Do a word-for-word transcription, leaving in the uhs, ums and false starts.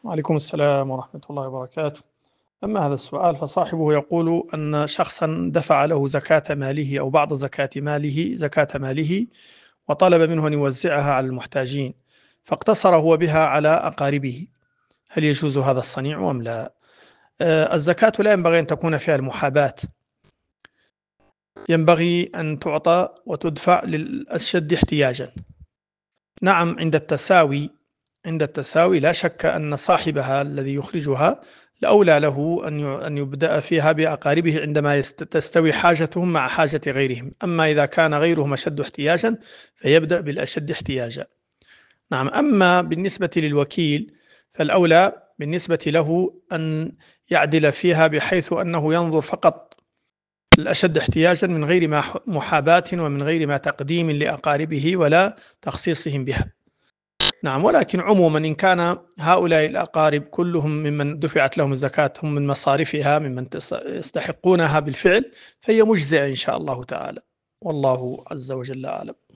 وعليكم السلام ورحمة الله وبركاته. أما هذا السؤال فصاحبه يقول أن شخصا دفع له زكاة ماله أو بعض زكاة ماله زكاة ماله وطلب منه أن يوزعها على المحتاجين، فاقتصر هو بها على أقاربه، هل يجوز هذا الصنيع أم لا؟ آه، الزكاة لا ينبغي أن تكون فيها المحاباة، ينبغي أن تعطى وتدفع للأشد احتياجا. نعم، عند التساوي عند التساوي لا شك أن صاحبها الذي يخرجها الأولى له أن أن يبدأ فيها بأقاربه عندما يست- تستوي حاجتهم مع حاجة غيرهم، أما إذا كان غيرهم أشد احتياجا فيبدأ بالأشد احتياجا. نعم، أما بالنسبة للوكيل فالأولى بالنسبة له أن يعدل فيها بحيث أنه ينظر فقط الأشد احتياجا من غير ما محاباة ومن غير ما تقديم لأقاربه ولا تخصيصهم بها. نعم، ولكن عموما إن كان هؤلاء الأقارب كلهم ممن دفعت لهم الزكاة هم من مصارفها ممن يستحقونها بالفعل، فهي مجزئة إن شاء الله تعالى، والله عز وجل أعلم.